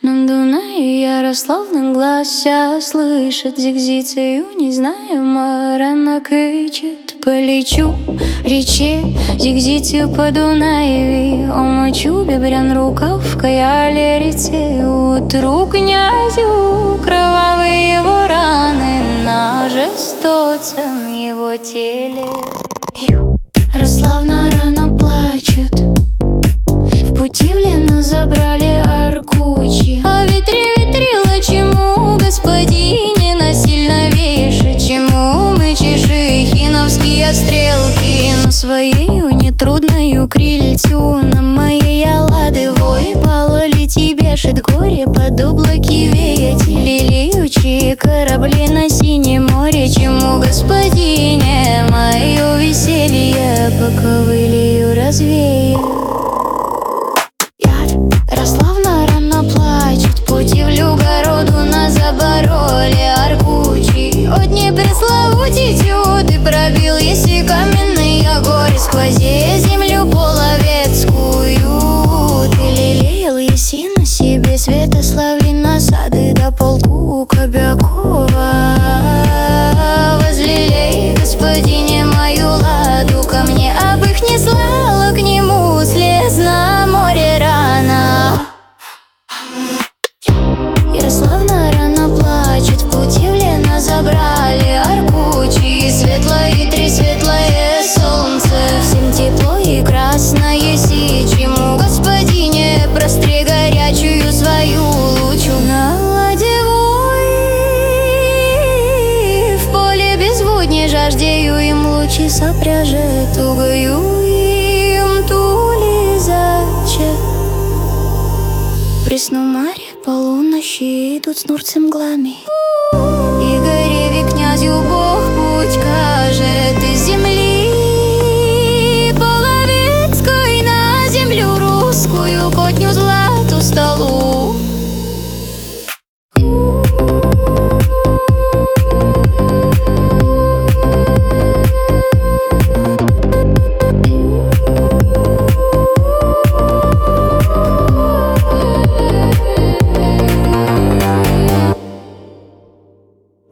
На Дунае Ярославный глася слышит зигзицию, не знаю, рано кричит. Полечу рече зигзицию по Дунаеве, омочу бебрян рукавка, я лерице. Утру князю кровавые его раны на жестоком его теле. Ярославна рано плачет, в пути в Лену забрали Аркучи. А ветрила, чему, господине, насильно вешать? Чему мы чешихиновские стрелки на своею нетрудною крильцу? На моей лады вой пололети бешит горе, под облаки веять лелеючие корабли на синем море. Чему, господине, мое веселье по ковылью развею? Ярославна рано плачет, в пути в Люгороду на забороле Аркучи. От непресловутитю ты пробил, если каменные горы, сквозея землю половецкую. Ты лелеял еси на себе Святославли насады до полку Кобякова. Возлелей, господине, мою ладу ко мне, об их не слала к нему слез на море рано. Ярославна рано плачет, в пути в Лено забрали Аркучи. Светлое три светлое солнце, всем тепло и красное си. Чему, господине, простри горячую свою лучу? На ладе вой, в поле безводне жаждею им лучи сопряжет, тугою им тули зачет. Пресну море полунощи идут с нурцы мглами. Игореве князю Бог путь кажет из земли.